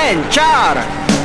cominciare!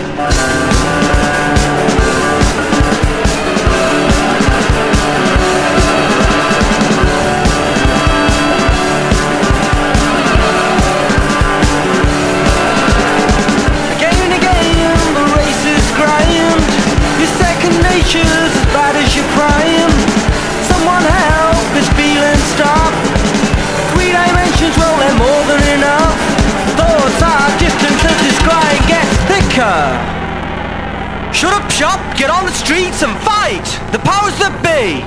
Again and again, the race is grind. Your second nature's as bad as your prime. Someone help this feeling stop. 3 dimensions, well, they're more than enough. Thoughts are distant as this grind gets thicker. Shut up shop, get on the streets and fight! The powers that be!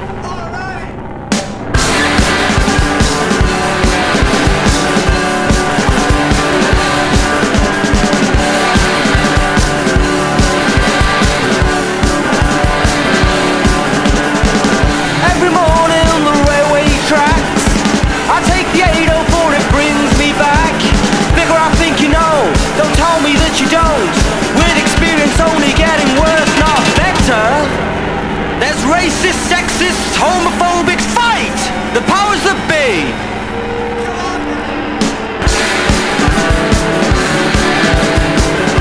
Every morning on the railway tracks, I take the 804, it brings me back. Figure I think you know, don't tell me that you don't. With experience only getting worse, not better. There's racist, sexist, homophobic fight! The powers that be!